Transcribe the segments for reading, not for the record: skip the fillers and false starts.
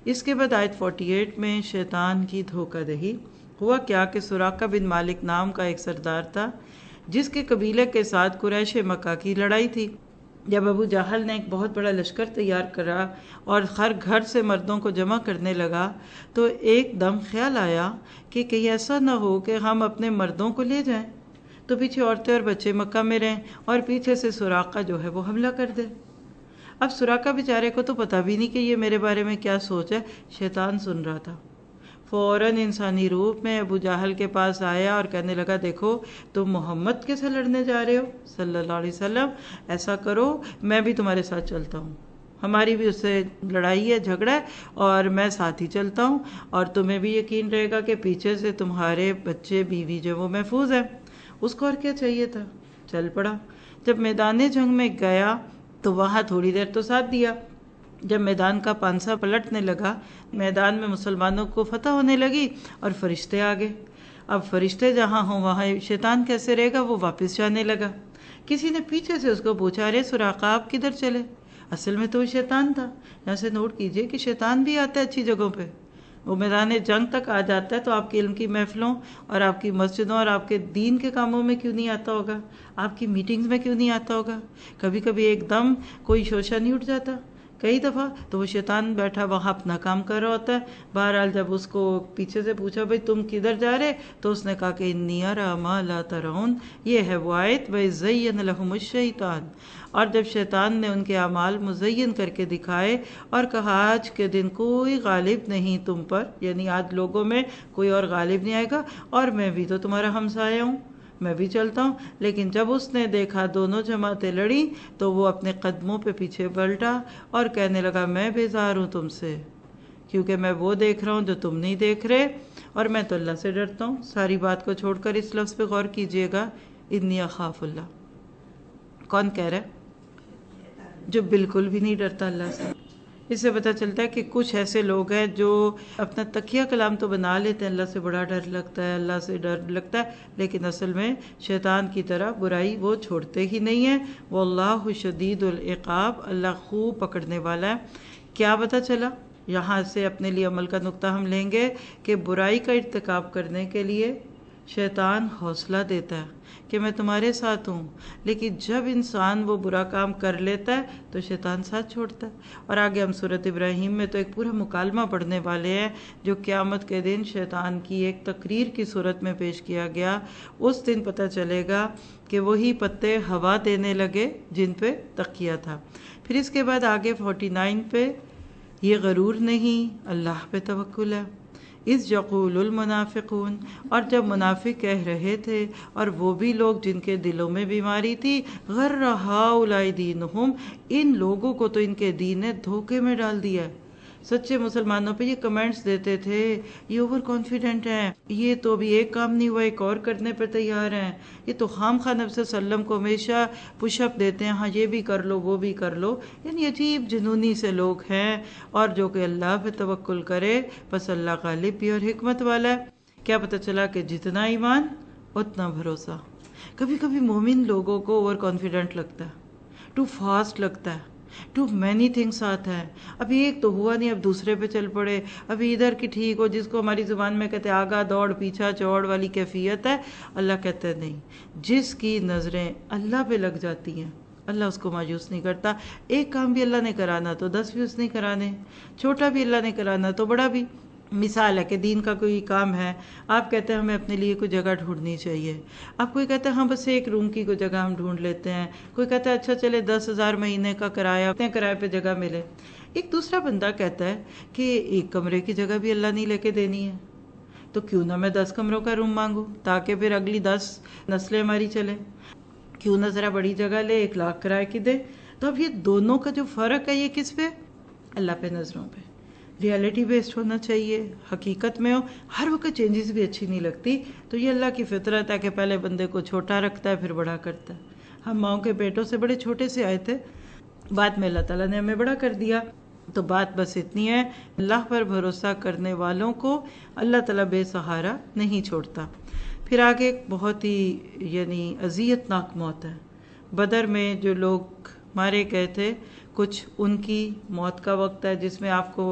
اس کے بعد آیت 48 میں شیطان کی دھوکہ دہی۔ ہوا کیا کہ سراقہ بن مالک نام کا ایک سردار تھا جس کے قبیلے کے ساتھ قریش مکہ کی لڑائی تھی۔ جب ابو جہل نے ایک بہت بڑا لشکر تیار کرا اور ہر گھر سے مردوں کو جمع کرنے لگا تو ایک دم خیال آیا کہ کہیں ایسا نہ ہو کہ ہم اپنے مردوں کو لے جائیں تو پیچھے عورتیں اور بچے مکہ میں رہیں اور پیچھے سے سراقہ جو ہے وہ حملہ کر دے۔ اب سراقہ بیچارے کو تو پتہ بھی نہیں کہ یہ میرے بارے میں کیا سوچ ہے، شیطان سن رہا تھا۔ فوراً انسانی روپ میں ابو جہل کے پاس آیا اور کہنے لگا دیکھو تم محمد کے ساتھ لڑنے جا رہے ہو صلی اللہ علیہ وسلم، ایسا کرو میں بھی تمہارے ساتھ چلتا ہوں، ہماری بھی اس سے لڑائی ہے، جھگڑا ہے، اور میں ساتھ ہی چلتا ہوں، اور تمہیں بھی یقین رہے گا کہ پیچھے سے تمہارے بچے بیوی جو وہ محفوظ ہیں۔ اس کو اور کیا چاہیے تھا، چل پڑا۔ جب میدان جنگ میں گیا تو وہاں تھوڑی دیر تو ساتھ دیا۔ جب میدان کا پانسا پلٹنے لگا، میدان میں مسلمانوں کو فتح ہونے لگی اور فرشتے آ گئے۔ اب فرشتے جہاں ہوں وہاں شیطان کیسے رہے گا، وہ واپس جانے لگا۔ کسی نے پیچھے سے اس کو پوچھا ارے سراقہ آپ کدھر چلے؟ اصل میں تو وہ شیطان تھا۔ یہاں سے نوٹ کیجئے کہ شیطان بھی آتا ہے اچھی جگہوں پہ، وہ میدان جنگ تک آ جاتا ہے تو آپ کی علم کی محفلوں اور آپ کی مسجدوں اور آپ کے دین کے کاموں میں کیوں نہیں آتا ہوگا، آپ کی میٹنگز میں کیوں نہیں آتا ہوگا؟ کبھی کبھی ایک دم کوئی شوشہ نہیں اٹھ جاتا، کئی دفعہ تو وہ شیطان بیٹھا وہاں اپنا کام کر رہا ہوتا ہے۔ بہرحال جب اس کو پیچھے سے پوچھا بھئی تم کدھر جا رہے، تو اس نے کہا کہ انی اری ما لا ترون، یہ ہے وہ آیت وَزَيَّنَ لَهُمُ الشَّيْطَانُ، اور جب شیطان نے ان کے اعمال مزین کر کے دکھائے اور کہا آج کے دن کوئی غالب نہیں تم پر، یعنی آج لوگوں میں کوئی اور غالب نہیں آئے گا، اور میں بھی تو تمہارا ہمسایہ ہوں، میں بھی چلتا ہوں۔ لیکن جب اس نے دیکھا دونوں جماعتیں لڑیں تو وہ اپنے قدموں پہ پیچھے پلٹا اور کہنے لگا میں بیزار ہوں تم سے، کیونکہ میں وہ دیکھ رہا ہوں جو تم نہیں دیکھ رہے، اور میں تو اللہ سے ڈرتا ہوں۔ ساری بات کو چھوڑ کر اس لفظ پہ غور کیجئے گا، انی اخاف اللہ۔ کون کہہ رہا ہے؟ جو بالکل بھی نہیں ڈرتا اللہ سے۔ اس سے پتہ چلتا ہے کہ کچھ ایسے لوگ ہیں جو اپنا تکیہ کلام تو بنا لیتے ہیں اللہ سے بڑا ڈر لگتا ہے، اللہ سے ڈر لگتا ہے، لیکن اصل میں شیطان کی طرح برائی وہ چھوڑتے ہی نہیں ہیں۔ واللہ شدید العقاب، اللہ خوب پکڑنے والا ہے۔ کیا پتہ چلا؟ یہاں سے اپنے لیے عمل کا نقطہ ہم لیں گے کہ برائی کا ارتکاب کرنے کے لیے شیطان حوصلہ دیتا ہے کہ میں تمہارے ساتھ ہوں، لیکن جب انسان وہ برا کام کر لیتا ہے تو شیطان ساتھ چھوڑتا ہے۔ اور آگے ہم سورۃ ابراہیم میں تو ایک پورا مکالمہ پڑھنے والے ہیں جو قیامت کے دن شیطان کی ایک تقریر کی صورت میں پیش کیا گیا۔ اس دن پتہ چلے گا کہ وہی پتے ہوا دینے لگے جن پہ تقیہ تھا۔ پھر اس کے بعد آگے 49 پہ یہ غرور نہیں، اللہ پہ توکل ہے۔ اذ یقول المنافقون، اور جب منافق کہہ رہے تھے، اور وہ بھی لوگ جن کے دلوں میں بیماری تھی، غر ہؤلاء دینہم، ان لوگوں کو تو ان کے دین نے دھوکے میں ڈال دیا ہے۔ سچے مسلمانوں پہ یہ کمنٹس دیتے تھے یہ اوور کانفیڈنٹ ہیں، یہ تو ابھی ایک کام نہیں ہوا ایک اور کرنے پہ تیار ہیں، یہ تو خام خواہ نبی صلی اللہ علیہ وسلم کو ہمیشہ پش اپ دیتے ہیں، ہاں یہ بھی کر لو وہ بھی کر لو، یعنی عجیب جنونی سے لوگ ہیں۔ اور جو کہ اللہ پہ توکل کرے بس اللہ غالب بھی اور حکمت والا ہے۔ کیا پتہ چلا کہ جتنا ایمان اتنا بھروسہ۔ کبھی کبھی مومن لوگوں کو اوور کانفیڈنٹ لگتا ہے، ٹو فاسٹ لگتا ہے، ٹو مینی تھنگس آتا ہے، ابھی ایک تو ہوا نہیں اب دوسرے پہ چل پڑے، ابھی ادھر کی ٹھیک ہو، جس کو ہماری زبان میں کہتے ہیں آگا دوڑ پیچھا چوڑ والی کیفیت ہے۔ اللہ کہتا ہے نہیں، جس کی نظریں اللہ پہ لگ جاتی ہیں اللہ اس کو مایوس نہیں کرتا۔ ایک کام بھی اللہ نے کرانا تو 10 بھی اس نے کرانے، چھوٹا بھی اللہ نے کرانا تو بڑا بھی۔ مثال ہے کہ دین کا کوئی کام ہے، آپ کہتے ہیں ہمیں اپنے لیے کوئی جگہ ڈھونڈنی چاہیے، اب کوئی کہتا ہے ہاں بس ایک روم کی کوئی جگہ ہم ڈھونڈ لیتے ہیں، کوئی کہتا ہے اچھا چلے 10,000 مہینے کا کرایہ، اتنے کرائے پہ جگہ ملے۔ ایک دوسرا بندہ کہتا ہے کہ ایک کمرے کی جگہ بھی اللہ نہیں لے کے دینی ہے، تو کیوں نہ میں 10 کمروں کا روم مانگوں تاکہ پھر اگلی 10 نسلیں ہماری چلیں، کیوں نہ ذرا بڑی جگہ لے 1 لاکھ کرائے کی دے۔ تو اب یہ دونوں کا جو فرق ہے یہ کس پہ؟ اللہ پہ نظروں پہ۔ ریالٹی بیسڈ ہونا چاہیے، حقیقت میں ہو، ہر وقت چینجز بھی اچھی نہیں لگتی، تو یہ اللہ کی فطرت ہے کہ پہلے بندے کو چھوٹا رکھتا ہے پھر بڑا کرتا ہے۔ ہم ماؤں کے پیٹوں سے بڑے چھوٹے سے آئے تھے، بعد میں اللہ تعالیٰ نے ہمیں بڑا کر دیا۔ تو بات بس اتنی ہے، اللہ پر بھروسہ کرنے والوں کو اللہ تعالیٰ بے سہارا نہیں چھوڑتا۔ پھر آگے ایک بہت ہی یعنی اذیت ناک موت ہے۔ بدر میں جو لوگ مارے گئے تھے، کچھ ان کی موت کا وقت ہے جس میں آپ کو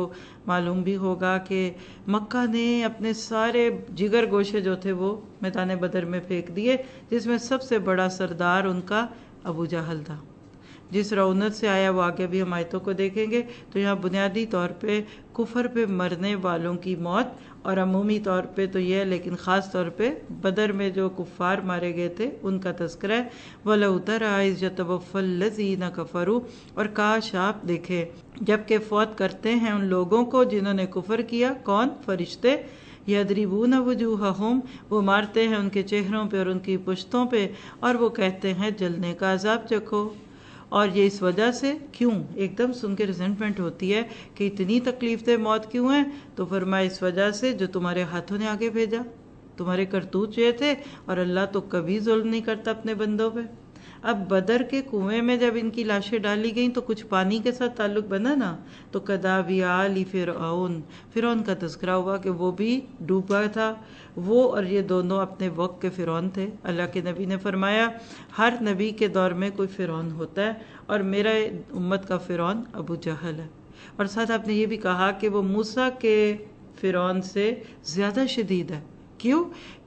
معلوم بھی ہوگا کہ مکہ نے اپنے سارے جگر گوشے جو تھے وہ میدان بدر میں پھینک دیے، جس میں سب سے بڑا سردار ان کا ابو جہل تھا۔ جس رونت سے آیا وہ آگے بھی ہم آیتوں کو دیکھیں گے، تو یہاں بنیادی طور پہ کفر پہ مرنے والوں کی موت، اور عمومی طور پہ تو یہ لیکن خاص طور پہ بدر میں جو کفار مارے گئے تھے ان کا تذکرہ ہے۔ وَلَوْ تَرَىٰ إِذْ يَتَوَفَّى الَّذِينَ كَفَرُوا، اور کاش آپ دیکھے جب کہ فوت کرتے ہیں ان لوگوں کو جنہوں نے کفر کیا، کون؟ فرشتے۔ یضربون وجوہہم، وہ مارتے ہیں ان کے چہروں پہ اور ان کی پشتوں پہ، اور وہ کہتے ہیں جلنے کا عذاب چکھو۔ اور یہ اس وجہ سے، کیوں؟ ایک دم سن کے ریزنٹمنٹ ہوتی ہے کہ اتنی تکلیف دہ موت کیوں ہے؟ تو فرمایا اس وجہ سے جو تمہارے ہاتھوں نے آگے بھیجا، تمہارے کرتوت یہ تھے، اور اللہ تو کبھی ظلم نہیں کرتا اپنے بندوں پہ۔ اب بدر کے کنویں میں جب ان کی لاشیں ڈالی گئیں تو کچھ پانی کے ساتھ تعلق بنا نا، تو کدابی آل فرعون کا تذکرہ ہوا کہ وہ بھی ڈوبا تھا۔ وہ اور یہ دونوں اپنے وقت کے فرعون تھے۔ اللہ کے نبی نے فرمایا ہر نبی کے دور میں کوئی فرعون ہوتا ہے، اور میرا امت کا فرعون ابو جہل ہے۔ اور ساتھ آپ نے یہ بھی کہا کہ وہ موسیٰ کے فرعون سے زیادہ شدید ہے۔ کیوں؟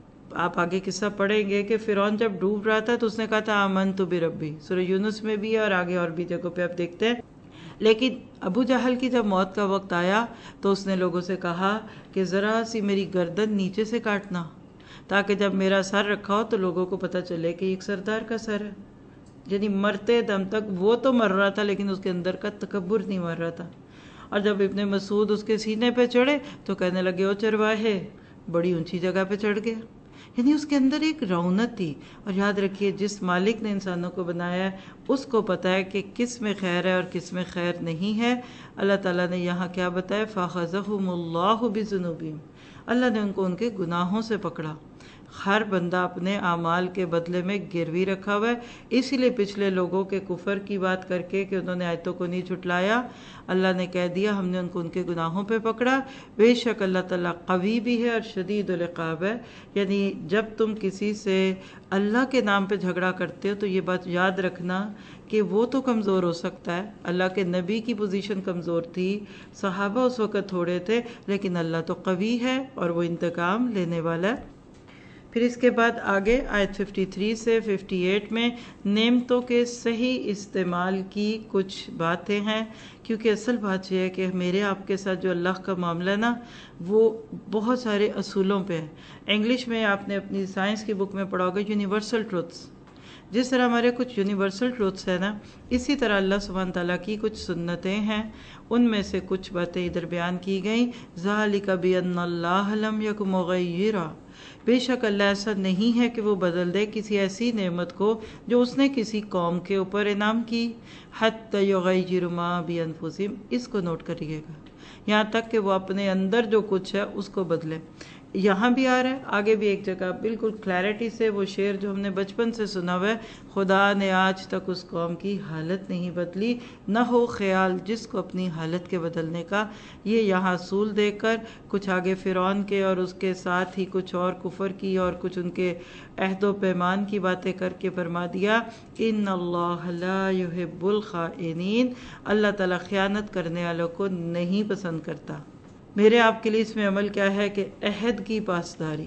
آپ آگے قصہ پڑھیں گے کہ فرعون جب ڈوب رہا تھا تو اس نے کہا تھا آمنت بربی، سورہ یونس میں بھی ہے اور آگے اور بھی جگہوں پہ آپ دیکھتے ہیں۔ لیکن ابو جہل کی جب موت کا وقت آیا تو اس نے لوگوں سے کہا کہ ذرا سی میری گردن نیچے سے کاٹنا، تاکہ جب میرا سر رکھا ہو تو لوگوں کو پتہ چلے کہ ایک سردار کا سر ہے۔ یعنی مرتے دم تک وہ تو مر رہا تھا لیکن اس کے اندر کا تکبر نہیں مر رہا تھا۔ اور جب ابن مسعود اس کے سینے پہ چڑھے تو کہنے لگے او چرواہے، بڑی اونچی جگہ پہ چڑھ گیا۔ یعنی اس کے اندر ایک رونت تھی۔ اور یاد رکھیے جس مالک نے انسانوں کو بنایا ہے اس کو پتہ ہے کہ کس میں خیر ہے اور کس میں خیر نہیں ہے۔ اللہ تعالیٰ نے یہاں کیا بتایا؟ فَأَخَذَهُمُ اللَّهُ بِذُنُوبِهِمْ، اللہ نے ان کو ان کے گناہوں سے پکڑا۔ ہر بندہ اپنے اعمال کے بدلے میں گروی رکھا ہوا ہے۔ اسی لیے پچھلے لوگوں کے کفر کی بات کر کے کہ انہوں نے آیتوں کو نہیں جھٹلایا، اللہ نے کہہ دیا ہم نے ان کو ان کے گناہوں پہ پکڑا۔ بے شک اللہ تعالیٰ قوی بھی ہے اور شدید العقاب ہے۔ یعنی جب تم کسی سے اللہ کے نام پہ جھگڑا کرتے ہو تو یہ بات یاد رکھنا کہ وہ تو کمزور ہو سکتا ہے، اللہ کے نبی کی پوزیشن کمزور تھی، صحابہ اس وقت تھوڑے تھے، لیکن اللہ تو قوی ہے اور وہ انتقام لینے والا ہے۔ پھر اس کے بعد آگے آیت 53 سے 58 میں نعمتوں کے صحیح استعمال کی کچھ باتیں ہیں، کیونکہ اصل بات یہ ہے کہ میرے آپ کے ساتھ جو اللہ کا معاملہ نا وہ بہت سارے اصولوں پہ ہے۔ انگلش میں آپ نے اپنی سائنس کی بک میں پڑھا ہوگا یونیورسل ٹروتھس۔ جس طرح ہمارے کچھ یونیورسل ٹروتھس ہیں نا، اسی طرح اللہ سبحانہ تعالیٰ کی کچھ سنتیں ہیں، ان میں سے کچھ باتیں ادھر بیان کی گئیں۔ ذَلِكَ بِأَنَّ اللَّهَ لَمْ يَكُ مُغَيِّرًا، بے شک اللہ ایسا نہیں ہے کہ وہ بدل دے کسی ایسی نعمت کو جو اس نے کسی قوم کے اوپر انعام کی، حَتَّى يُغَيِّرُوا مَا بِأَنفُسِهِمْ، اس کو نوٹ کریے گا، یہاں تک کہ وہ اپنے اندر جو کچھ ہے اس کو بدلے۔ یہاں بھی آ رہا ہے، آگے بھی ایک جگہ بالکل کلیئرٹی سے وہ شعر جو ہم نے بچپن سے سنا ہوا ہے، خدا نے آج تک اس قوم کی حالت نہیں بدلی، نہ ہو خیال جس کو اپنی حالت کے بدلنے کا۔ یہ یہاں اصول دے کر کچھ آگے فرعون کے اور اس کے ساتھ ہی کچھ اور کفر کی اور کچھ ان کے عہد و پیمان کی باتیں کر کے فرما دیا ان اللہ لا یحب الخائنین، اللہ تعالیٰ خیانت کرنے والوں کو نہیں پسند کرتا۔ میرے آپ کے لیے اس میں عمل کیا ہے کہ عہد کی پاسداری۔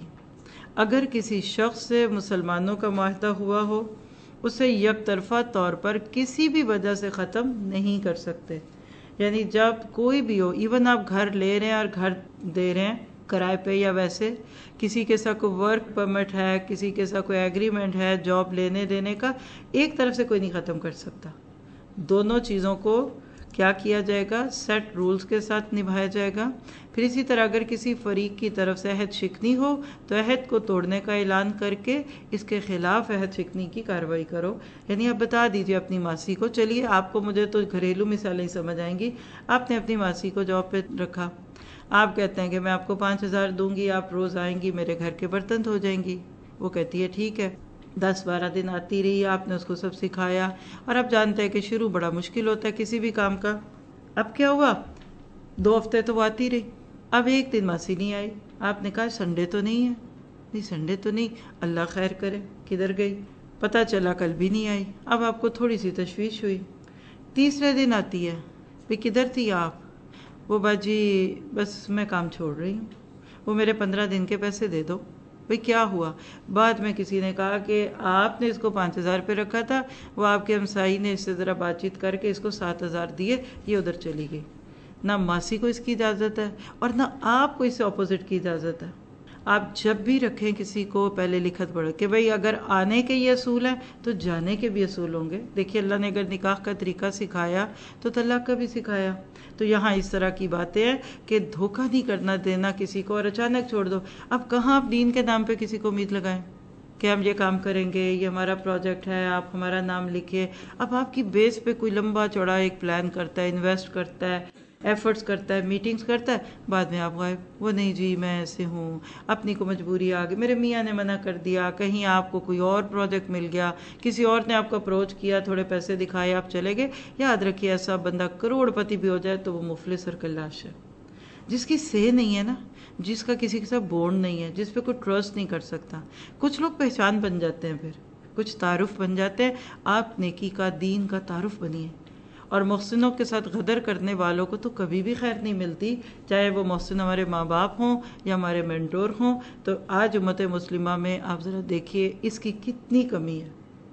اگر کسی شخص سے مسلمانوں کا معاہدہ ہوا ہو، اسے یک طرفہ طور پر کسی بھی وجہ سے ختم نہیں کر سکتے۔ یعنی جب کوئی بھی ہو، ایون آپ گھر لے رہے ہیں اور گھر دے رہے ہیں کرائے پہ یا ویسے، کسی کے ساتھ کوئی ورک پرمٹ ہے، کسی کے ساتھ کوئی ایگریمنٹ ہے جاب لینے دینے کا، ایک طرف سے کوئی نہیں ختم کر سکتا۔ دونوں چیزوں کو کیا کیا جائے گا؟ سیٹ رولز کے ساتھ نبھایا جائے گا۔ پھر اسی طرح اگر کسی فریق کی طرف سے عہد شکنی ہو تو عہد کو توڑنے کا اعلان کر کے اس کے خلاف عہد شکنی کی کارروائی کرو۔ یعنی آپ بتا دیجئے اپنی ماسی کو، چلیے آپ کو مجھے تو گھریلو مثالیں ہی سمجھ آئیں گی، آپ نے اپنی ماسی کو جاب پہ رکھا، آپ کہتے ہیں کہ میں آپ کو 5,000 دوں گی، آپ روز آئیں گی میرے گھر کے برتن دھو جائیں گی۔ وہ کہتی ہے ٹھیک ہے، 10-12 دن آتی رہی، آپ نے اس کو سب سکھایا، اور آپ جانتے ہیں کہ شروع بڑا مشکل ہوتا ہے کسی بھی کام کا۔ اب کیا ہوا؟ 2 ہفتے تو وہ آتی رہی، اب ایک دن ماسی نہیں آئی، آپ نے کہا سنڈے تو نہیں ہے؟ نہیں سنڈے تو نہیں، اللہ خیر کرے کدھر گئی؟ پتہ چلا کل بھی نہیں آئی۔ اب آپ کو تھوڑی سی تشویش ہوئی، تیسرے دن آتی ہے، بھی کدھر تھی آپ؟ وہ باجی بس میں کام چھوڑ رہی ہوں، وہ میرے 15 دن کے پیسے دے دو۔ بھئی کیا ہوا؟ بعد میں کسی نے کہا کہ آپ نے اس کو 5,000 پہ رکھا تھا، وہ آپ کے ہمسائی نے اس سے ذرا بات چیت کر کے اس کو 7,000 دیے، یہ ادھر چلی گئی۔ نہ ماسی کو اس کی اجازت ہے اور نہ آپ کو اس سے اپوزٹ کی اجازت ہے۔ آپ جب بھی رکھیں کسی کو پہلے لکھت پڑھ کہ بھئی اگر آنے کے یہ اصول ہیں تو جانے کے بھی اصول ہوں گے۔ دیکھیے اللہ نے اگر نکاح کا طریقہ سکھایا تو طلاق کا بھی سکھایا۔ تو یہاں اس طرح کی باتیں ہیں کہ دھوکہ نہیں کرنا دینا کسی کو اور اچانک چھوڑ دو۔ اب کہاں آپ دین کے نام پہ کسی کو امید لگائیں کہ ہم یہ کام کریں گے، یہ ہمارا پروجیکٹ ہے، آپ ہمارا نام لکھیے۔ اب آپ کی بیس پہ کوئی لمبا چوڑا ایک پلان کرتا ہے، انویسٹ کرتا ہے، ایفرٹس کرتا ہے، میٹنگز کرتا ہے، بعد میں آپ غائب۔ وہ نہیں جی میں ایسے ہوں، اپنی کو مجبوری آ گئی، میرے میاں نے منع کر دیا، کہیں آپ کو کوئی اور پروجیکٹ مل گیا، کسی اور نے آپ کو اپروچ کیا، تھوڑے پیسے دکھائے، آپ چلے گئے۔ یاد رکھیے ایسا بندہ کروڑ پتی بھی ہو جائے تو وہ مفلس اور کلاش ہے، جس کی سے نہیں ہے نا، جس کا کسی کے ساتھ بونڈ نہیں ہے، جس پہ کوئی ٹرسٹ نہیں کر سکتا۔ کچھ لوگ پہچان بن جاتے ہیں، پھر کچھ تعارف بن جاتے ہیں۔ آپ نیکی کا، دین کا تعارف بنیے، اور محسنوں کے ساتھ غدر کرنے والوں کو تو کبھی بھی خیر نہیں ملتی، چاہے وہ محسن ہمارے ماں باپ ہوں یا ہمارے مینٹور ہوں۔ تو آج امت مسلمہ میں آپ ذرا دیکھیے اس کی کتنی کمی ہے،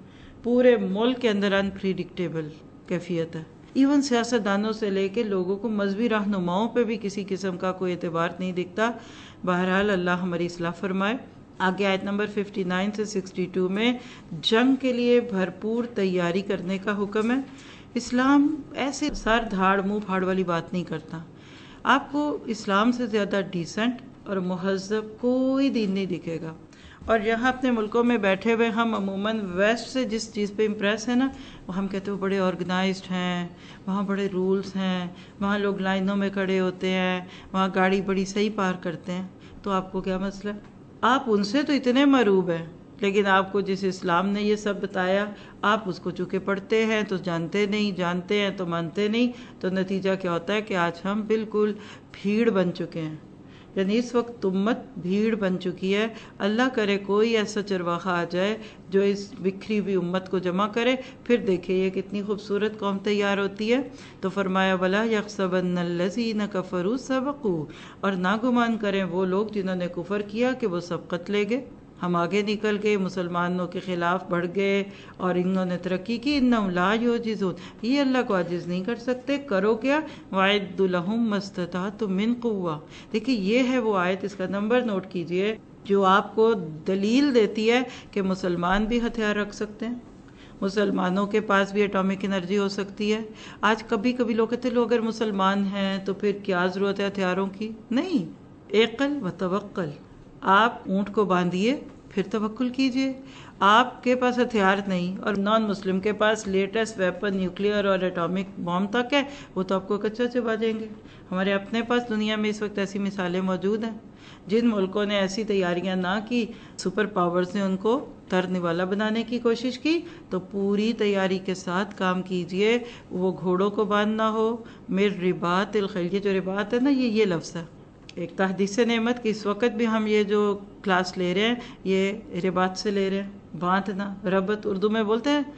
پورے ملک کے اندر انپریڈکٹیبل کیفیت ہے۔ ایون سیاستدانوں سے لے کے لوگوں کو مذہبی رہنماؤں پہ بھی کسی قسم کا کوئی اعتبار نہیں دکھتا۔ بہرحال اللہ ہماری اصلاح فرمائے۔ آگے آیت نمبر 59 سے 62 میں جنگ کے لیے بھرپور تیاری کرنے کا حکم ہے۔ اسلام ایسے سر دھاڑ منہ پھاڑ والی بات نہیں کرتا۔ آپ کو اسلام سے زیادہ ڈیسنٹ اور مہذب کوئی دین نہیں دکھے گا۔ اور یہاں اپنے ملکوں میں بیٹھے ہوئے ہم عموماً ویسٹ سے جس چیز پہ امپریس ہیں نا، وہ ہم کہتے ہیں وہ بڑے آرگنائزڈ ہیں، وہاں بڑے رولز ہیں، وہاں لوگ لائنوں میں کھڑے ہوتے ہیں، وہاں گاڑی بڑی صحیح پارک کرتے ہیں۔ تو آپ کو کیا مسئلہ ہے؟ آپ ان سے تو اتنے مروب ہیں، لیکن آپ کو جس اسلام نے یہ سب بتایا آپ اس کو چونکہ پڑھتے ہیں تو جانتے نہیں، جانتے ہیں تو مانتے نہیں۔ تو نتیجہ کیا ہوتا ہے کہ آج ہم بالکل بھیڑ بن چکے ہیں، یعنی اس وقت امت بھیڑ بن چکی ہے۔ اللہ کرے کوئی ایسا چرواہا آ جائے جو اس بکھری ہوئی امت کو جمع کرے، پھر دیکھیں یہ کتنی خوبصورت قوم تیار ہوتی ہے۔ تو فرمایا وَلَا يَحْسَبَنَّ الَّذِينَ كَفَرُوا سَبَقُوا، اور نہ گمان کریں وہ لوگ جنہوں نے کفر کیا کہ وہ سبقت لے گئے، ہم آگے نکل گئے، مسلمانوں کے خلاف بڑھ گئے اور انہوں نے ترقی کی۔ انہم لا یعجزون، یہ اللہ کو عاجز نہیں کر سکتے۔ کرو کیا؟ وَأَعِدُّوا لَهُم مَّا اسْتَطَعْتُم مِّن قُوَّةٍ۔ دیکھیے یہ ہے وہ آیت، اس کا نمبر نوٹ کیجئے، جو آپ کو دلیل دیتی ہے کہ مسلمان بھی ہتھیار رکھ سکتے ہیں، مسلمانوں کے پاس بھی ایٹامک انرجی ہو سکتی ہے۔ آج کبھی کبھی لوگ کہتے ہیں لوگ اگر مسلمان ہیں تو پھر کیا ضرورت ہے ہتھیاروں کی؟ نہیں، عقل و توکل۔ آپ اونٹ کو باندھیے پھر توکل کیجئے۔ آپ کے پاس ہتھیار نہیں اور نان مسلم کے پاس لیٹسٹ ویپن نیوکلیئر اور ایٹامک بم تک ہے، وہ تو آپ کو کچا چبا دیں گے۔ ہمارے اپنے پاس دنیا میں اس وقت ایسی مثالیں موجود ہیں۔ جن ملکوں نے ایسی تیاریاں نہ کی، سپر پاورز نے ان کو ترنے والا بنانے کی کوشش کی، تو پوری تیاری کے ساتھ کام کیجئے۔ وہ گھوڑوں کو باندھنا ہو، مر رباط الخیل، یہ جو رباط ہے نا، یہ لفظ ہے ایک تحدیث نعمت کی۔ اس وقت بھی ہم یہ جو کلاس لے رہے ہیں یہ رباط سے لے رہے ہیں، باندھنا، ربط اردو میں بولتے ہیں،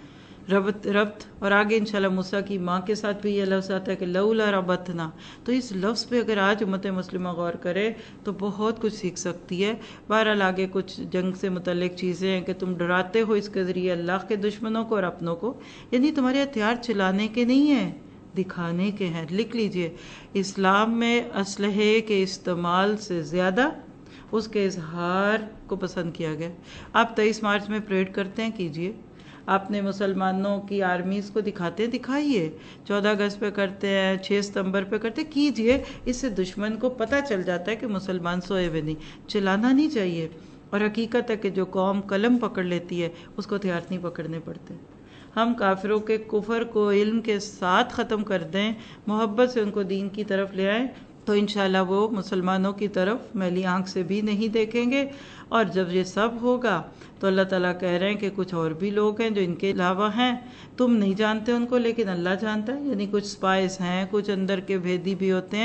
ربط۔ اور آگے انشاءاللہ موسیٰ کی ماں کے ساتھ بھی یہ لفظ آتا ہے کہ لولا ربطنا۔ تو اس لفظ پہ اگر آج امت مسلمہ غور کرے تو بہت کچھ سیکھ سکتی ہے۔ بہرحال آگے کچھ جنگ سے متعلق چیزیں ہیں کہ تم ڈراتے ہو اس کے ذریعے اللہ کے دشمنوں کو اور اپنوں کو، یعنی تمہارے ہتھیار چلانے کے نہیں ہیں، دکھانے کے ہیں۔ لکھ لیجئے، اسلام میں اسلحے کے استعمال سے زیادہ اس کے اظہار کو پسند کیا گیا۔ آپ 23 مارچ میں پریڈ کرتے ہیں، کیجئے۔ آپ نے مسلمانوں کی آرمیز کو دکھاتے ہیں، دکھائیے۔ 14 اگست پہ کرتے ہیں، 6 ستمبر پہ کرتے ہیں، کیجئے۔ اس سے دشمن کو پتہ چل جاتا ہے کہ مسلمان سوئے ہوئے نہیں، چلانا نہیں چاہیے۔ اور حقیقت ہے کہ جو قوم قلم پکڑ لیتی ہے اس کو ہتھیار نہیں پکڑنے پڑتے۔ ہم کافروں کے کفر کو علم کے ساتھ ختم کر دیں، محبت سے ان کو دین کی طرف لے آئیں، تو انشاءاللہ وہ مسلمانوں کی طرف میلی آنکھ سے بھی نہیں دیکھیں گے۔ اور جب یہ سب ہوگا تو اللہ تعالیٰ کہہ رہے ہیں کہ کچھ اور بھی لوگ ہیں جو ان کے علاوہ ہیں، تم نہیں جانتے ان کو لیکن اللہ جانتا ہے، یعنی کچھ سپائز ہیں، کچھ اندر کے بھیدی بھی ہوتے ہیں،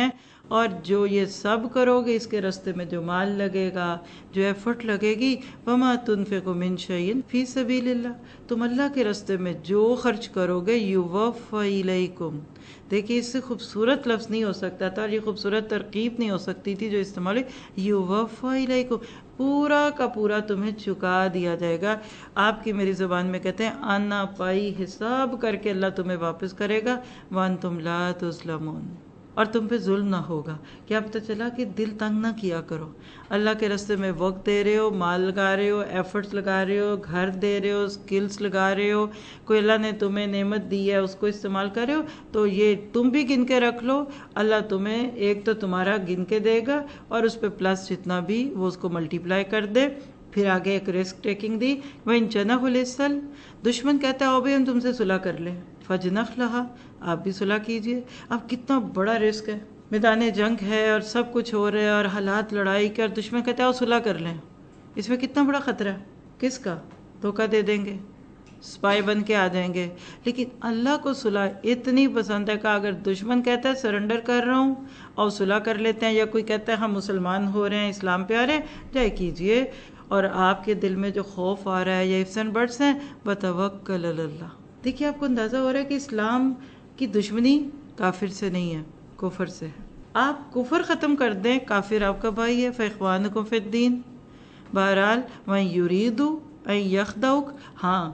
اور جو یہ سب کرو گے، اس کے راستے میں جو مال لگے گا، جو ایفرٹ لگے گی، وما تنفقوا من شیء فی سبیل اللہ، تم اللہ کے راستے میں جو خرچ کرو گے، یوفی الیکم. دیکھیے اس سے خوبصورت لفظ نہیں ہو سکتا تھا، اور یہ خوبصورت ترکیب نہیں ہو سکتی تھی جو استعمال ہوئی، یوفی الیکم، پورا کا پورا تمہیں چکا دیا جائے گا. آپ کی میری زبان میں کہتے ہیں آنا پائی حساب کر کے اللہ تمہیں واپس کرے گا. وانتم لا تظلمون، اور تم پہ ظلم نہ ہوگا. کیا پتہ چلا کہ دل تنگ نہ کیا کرو. اللہ کے راستے میں وقت دے رہے ہو، مال لگا رہے ہو، ایفرٹس لگا رہے ہو، گھر دے رہے ہو، سکلز لگا رہے ہو، کوئی اللہ نے تمہیں نعمت دی ہے اس کو استعمال کر رہے ہو، تو یہ تم بھی گن کے رکھ لو. اللہ تمہیں ایک تو تمہارا گن کے دے گا، اور اس پہ پلس جتنا بھی وہ اس کو ملٹیپلائی کر دے. پھر آگے ایک رسک ٹیکنگ دی. وَإِن جَنَحُوا لِلسَّلْمِ، دشمن کہتا ہے او بھی ہم تم سے صلح کر لیں، فَاجْنَحْ لَهَا، آپ بھی صلح کیجئے. اب کتنا بڑا رسک ہے، میدان جنگ ہے اور سب کچھ ہو رہا ہے اور حالات لڑائی کے، اور دشمن کہتا ہے او صلح کر لیں. اس میں کتنا بڑا خطرہ ہے. کس کا؟ دھوکہ دے دیں گے، سپائی بن کے آ جائیں گے. لیکن اللہ کو صلح اتنی پسند ہے کہ اگر دشمن کہتا ہے سرنڈر کر رہا ہوں اور صلح کر لیتے ہیں، یا کوئی کہتا ہے ہم مسلمان ہو رہے ہیں، اسلام پہ آ رہے ہیں، جائے کیجئے. اور آپ کے دل میں جو خوف آ رہا ہے یا ifs and buts ہیں، وَتَوَكَّلْ عَلَى اللَّهِ. دیکھیے آپ کو اندازہ ہو رہا ہے کہ اسلام کی دشمنی کافر سے نہیں ہے، کفر سے ہے. آپ کفر ختم کر دیں، کافر آپ کا بھائی ہے، فَإِخْوَانُكُمْ فِي الدِّينِ. بہرحال وَإِن يُرِيدُوا أَن يَخْدَعُوكَ، ہاں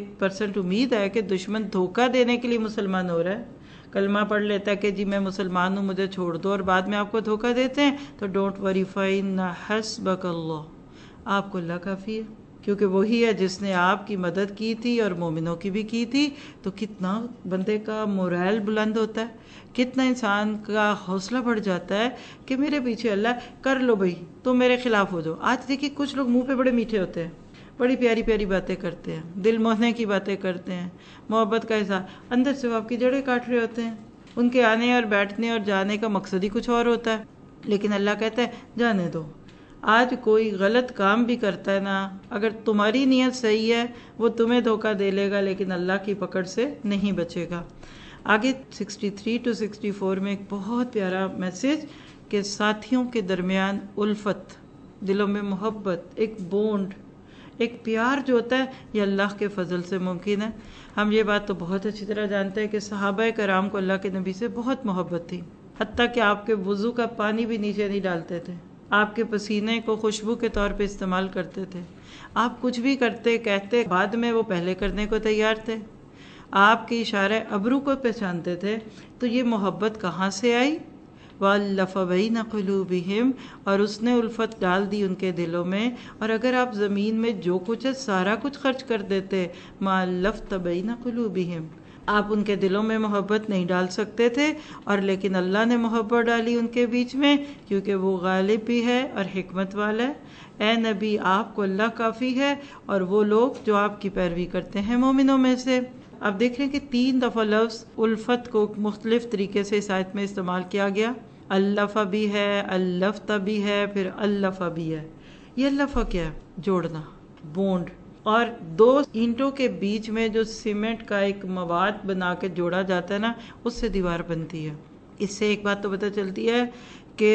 1% امید ہے کہ دشمن دھوکہ دینے کے لیے مسلمان ہو رہا ہے. کلمہ پڑھ لیتا ہے کہ جی میں مسلمان ہوں، مجھے چھوڑ دو، اور بعد میں آپ کو دھوکہ دیتے ہیں، تو ڈونٹ وری فَإِنَّ حَسْبَكَ اللَّهُ، آپ کو اللہ کافی ہے، کیونکہ وہی ہے جس نے آپ کی مدد کی تھی اور مومنوں کی بھی کی تھی. تو کتنا بندے کا مورائل بلند ہوتا ہے، کتنا انسان کا حوصلہ بڑھ جاتا ہے کہ میرے پیچھے اللہ، کر لو بھائی، تم میرے خلاف ہو جاؤ. آج دیکھیے کچھ لوگ منہ پہ بڑے میٹھے ہوتے ہیں، بڑی پیاری پیاری باتیں کرتے ہیں، دل موہنے کی باتیں کرتے ہیں، محبت کا اظہار، اندر سے وہ آپ کی جڑیں کاٹ رہے ہوتے ہیں. ان کے آنے اور بیٹھنے اور جانے کا مقصد ہی کچھ اور ہوتا ہے. لیکن اللہ کہتا ہے جانے دو. آج کوئی غلط کام بھی کرتا ہے نا، اگر تمہاری نیت صحیح ہے وہ تمہیں دھوکہ دے لے گا، لیکن اللہ کی پکڑ سے نہیں بچے گا. آگے 63 to 64 میں ایک بہت پیارا میسج کہ ساتھیوں کے درمیان الفت، دلوں میں محبت، ایک بونڈ، ایک پیار جو ہوتا ہے، یہ اللہ کے فضل سے ممکن ہے. ہم یہ بات تو بہت اچھی طرح جانتے ہیں کہ صحابہ کرام کو اللہ کے نبی سے بہت محبت تھی، حتیٰ کہ آپ کے وضو کا پانی بھی نیچے نہیں ڈالتے تھے، آپ کے پسینے کو خوشبو کے طور پہ استعمال کرتے تھے. آپ کچھ بھی کرتے کہتے بعد میں وہ پہلے کرنے کو تیار تھے. آپ کے اشارے ابرو کو پہچانتے تھے. تو یہ محبت کہاں سے آئی؟ وَأَلَّفَ بَيْنَ قُلُوبِهِمْ، اور اس نے الفت ڈال دی ان کے دلوں میں. اور اگر آپ زمین میں جو کچھ ہے سارا کچھ خرچ کر دیتے، مَا أَلَّفْتَ بَيْنَ قُلُوبِهِمْ، آپ ان کے دلوں میں محبت نہیں ڈال سکتے تھے. اور لیکن اللہ نے محبت ڈالی ان کے بیچ میں، کیونکہ وہ غالب بھی ہے اور حکمت والا ہے. اے نبی آپ کو اللہ کافی ہے، اور وہ لوگ جو آپ کی پیروی کرتے ہیں مومنوں میں سے. اب دیکھ رہے ہیں کہ 3 دفعہ لفظ الفت کو مختلف طریقے سے اس آیت میں استعمال کیا گیا. الفا بھی ہے، الفت بھی ہے، پھر الفا بھی ہے. یہ الفا کیا ہے؟ جوڑنا، بونڈ. اور 2 اینٹوں کے بیچ میں جو سیمنٹ کا ایک مواد بنا کے جوڑا جاتا ہے نا، اس سے دیوار بنتی ہے. اس سے ایک بات تو پتہ چلتی ہے کہ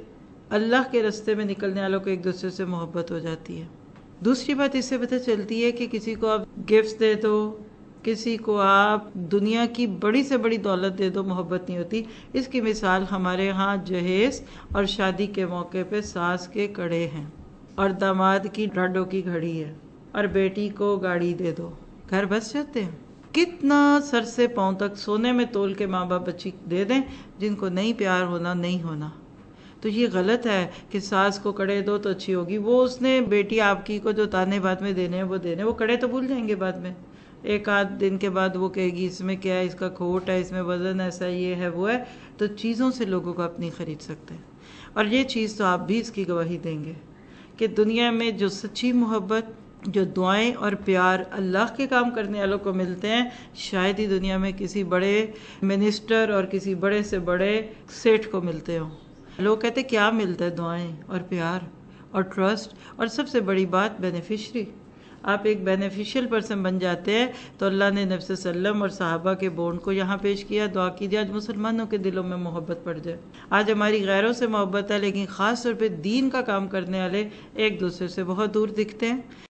اللہ کے راستے میں نکلنے والوں کو ایک دوسرے سے محبت ہو جاتی ہے. دوسری بات اس سے پتہ چلتی ہے کہ کسی کو آپ گفٹ دے دو، کسی کو آپ دنیا کی بڑی سے بڑی دولت دے دو، محبت نہیں ہوتی. اس کی مثال ہمارے ہاں جہیز اور شادی کے موقع پہ ساس کے کڑے ہیں، اور داماد کی ڈاڈوں کی گھڑی ہے، اور بیٹی کو گاڑی دے دو، گھر بس جاتے ہیں. کتنا سر سے پاؤں تک سونے میں تول کے ماں باپ بچی دے دیں، جن کو نہیں پیار ہونا نہیں ہونا. تو یہ غلط ہے کہ ساس کو کڑے دو تو اچھی ہوگی. وہ اس نے بیٹی آپ کی کو جو تانے بعد میں دینے ہیں وہ دینے، وہ کڑے تو بھول جائیں گے بعد میں. ایک آدھ دن کے بعد وہ کہے گی اس میں کیا ہے، اس کا کھوٹ ہے، اس میں وزن ایسا، یہ ہے وہ ہے. تو چیزوں سے لوگوں کو اپنی خرید سکتے ہیں. اور یہ چیز تو آپ بھی اس کی گواہی دیں گے کہ دنیا میں جو سچی محبت، جو دعائیں اور پیار اللہ کے کام کرنے والوں کو ملتے ہیں، شاید ہی دنیا میں کسی بڑے منسٹر اور کسی بڑے سے بڑے سیٹھ کو ملتے ہوں. لوگ کہتے کیا ملتا ہے؟ دعائیں اور پیار اور ٹرسٹ، اور سب سے بڑی بات بینیفیشری. آپ ایک بینیفیشل پرسن بن جاتے ہیں، تو اللہ نے نبی صلی اللہ علیہ وسلم اور صحابہ کے بونڈ کو یہاں پیش کیا۔ دعا کیجیے آج مسلمانوں کے دلوں میں محبت پڑ جائے۔ آج ہماری غیروں سے محبت ہے، لیکن خاص طور پہ دین کا کام کرنے والے ایک دوسرے سے بہت دور دکھتے ہیں۔